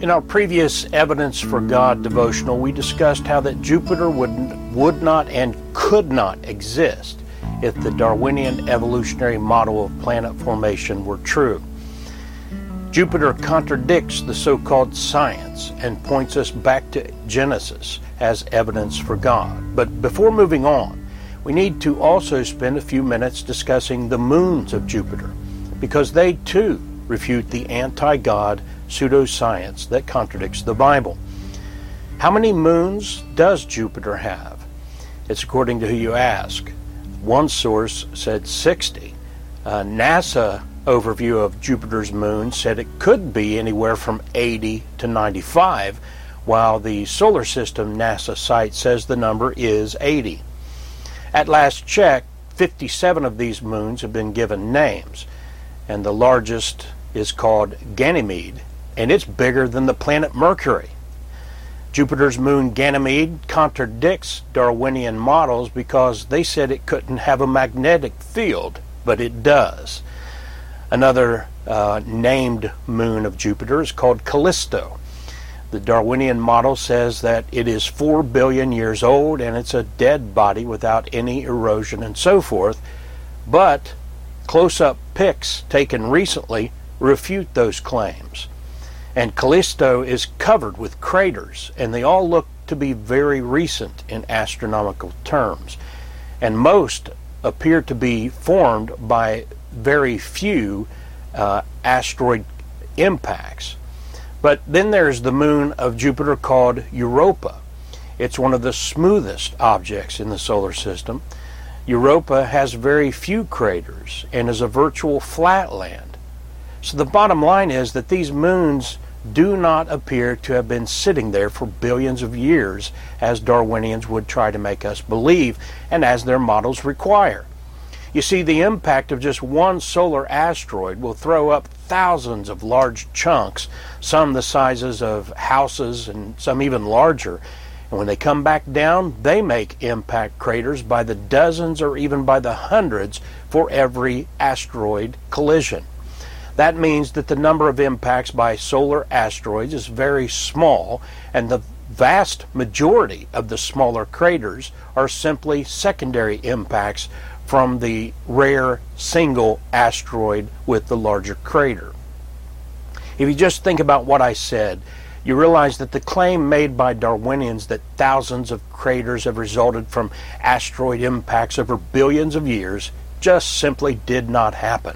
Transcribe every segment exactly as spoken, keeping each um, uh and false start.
In our previous Evidence for God devotional, we discussed how that Jupiter would, would not and could not exist if the Darwinian evolutionary model of planet formation were true. Jupiter contradicts the so-called science and points us back to Genesis as evidence for God. But before moving on, we need to also spend a few minutes discussing the moons of Jupiter, because they too refute the anti-God pseudoscience that contradicts the Bible. How many moons does Jupiter have? It's according to who you ask. One source said sixty. A NASA overview of Jupiter's moon said it could be anywhere from eighty to ninety-five, while the solar system NASA site says the number is eighty. At last check, fifty-seven of these moons have been given names, and the largest is called Ganymede, and it's bigger than the planet Mercury. Jupiter's moon Ganymede contradicts Darwinian models because they said it couldn't have a magnetic field, but it does. Another uh, named moon of Jupiter is called Callisto. The Darwinian model says that it is four billion years old and it's a dead body without any erosion and so forth, but close-up pics taken recently refute those claims. And Callisto is covered with craters, and they all look to be very recent in astronomical terms. And most appear to be formed by very few uh, asteroid impacts. But then there's the moon of Jupiter called Europa. It's one of the smoothest objects in the solar system. Europa has very few craters and is a virtual flatland. So the bottom line is that these moons do not appear to have been sitting there for billions of years, as Darwinians would try to make us believe, and as their models require. You see, the impact of just one solar asteroid will throw up thousands of large chunks, some the sizes of houses and some even larger. And when they come back down, they make impact craters by the dozens or even by the hundreds for every asteroid collision. That means that the number of impacts by solar asteroids is very small, and the vast majority of the smaller craters are simply secondary impacts from the rare single asteroid with the larger crater. If you just think about what I said, you realize that the claim made by Darwinians that thousands of craters have resulted from asteroid impacts over billions of years just simply did not happen.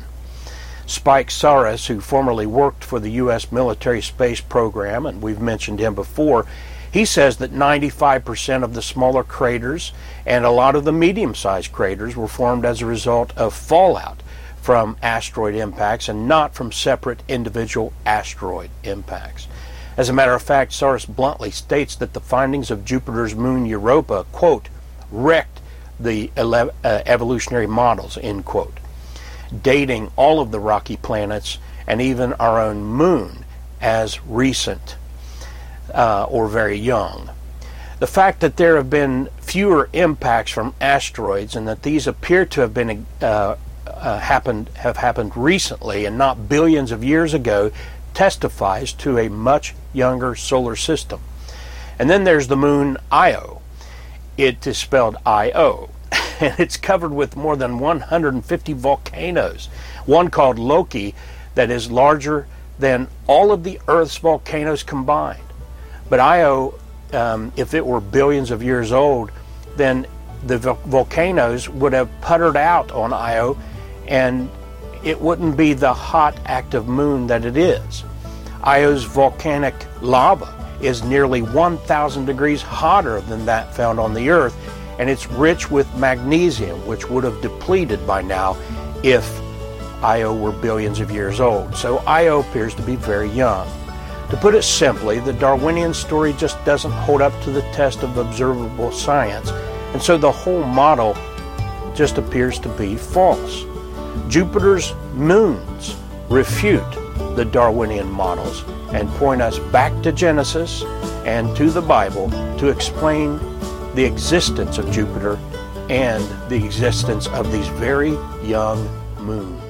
Spike Saris, who formerly worked for the U S military space program, and we've mentioned him before, he says that ninety-five percent of the smaller craters and a lot of the medium-sized craters were formed as a result of fallout from asteroid impacts and not from separate individual asteroid impacts. As a matter of fact, Saris bluntly states that the findings of Jupiter's moon Europa, quote, wrecked the ele- uh, evolutionary models, end quote, dating all of the rocky planets and even our own moon as recent uh, or very young. The fact that there have been fewer impacts from asteroids and that these appear to have been uh, uh, happened have happened recently and not billions of years ago testifies to a much younger solar system. And then there's the moon Io. It is spelled I O. And it's covered with more than one hundred fifty volcanoes, one called Loki that is larger than all of the Earth's volcanoes combined. But Io, um, if it were billions of years old, then the vo- volcanoes would have puttered out on Io, and it wouldn't be the hot active moon that it is. Io's volcanic lava is nearly one thousand degrees hotter than that found on the Earth, and it's rich with magnesium, which would have depleted by now if Io were billions of years old. So Io appears to be very young. To put it simply, the Darwinian story just doesn't hold up to the test of observable science, and so the whole model just appears to be false. Jupiter's moons refute the Darwinian models and point us back to Genesis and to the Bible to explain the existence of Jupiter and the existence of these very young moons.